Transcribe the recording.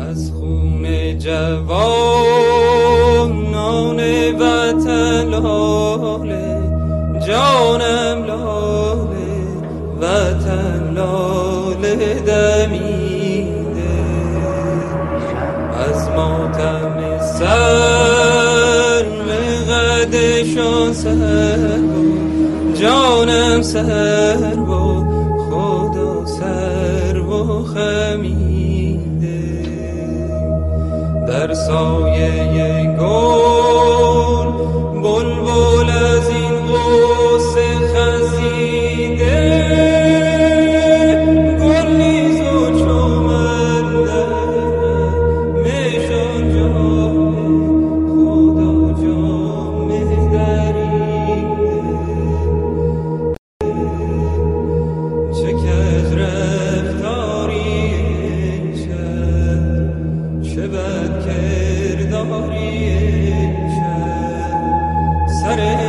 از خون جوانان وطن لاله، جانم لاله، وطن لاله دمیده. از ماتم سرو قدشان سر و جانم سر و خدا سر و خمیده. در سایه گل بلبل از این غصه خزیده، گل نیز و چومن دمشان جامه خدا جامه دریده. چه کج رفتاری این شب، چه بد کرداری این شب، سر